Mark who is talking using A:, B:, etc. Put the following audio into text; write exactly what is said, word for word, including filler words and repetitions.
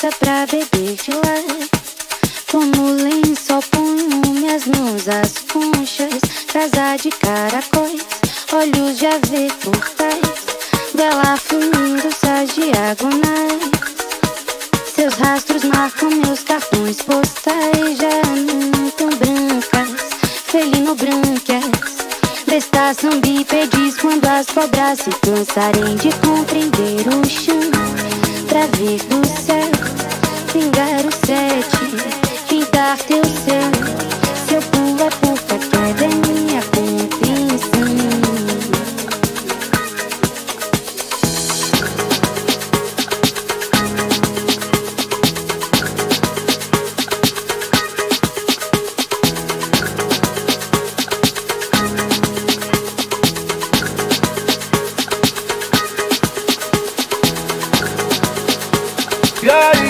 A: taça pra beber de lá. Como lençol ponho minhas mãos às conchas, casa de caracóis, olhos de ave por trás, dela fluindo sais diagonais. Seus rastros marcam meus cartões postais, já não tão brancas, felino brancas, destaçam bípedes quando as cobras se cansarem de compreender o chão, pra ver do céu pingar o sete, pintar teu céu. Se eu pulo é porque a queda é minha compreensão.
B: E aí?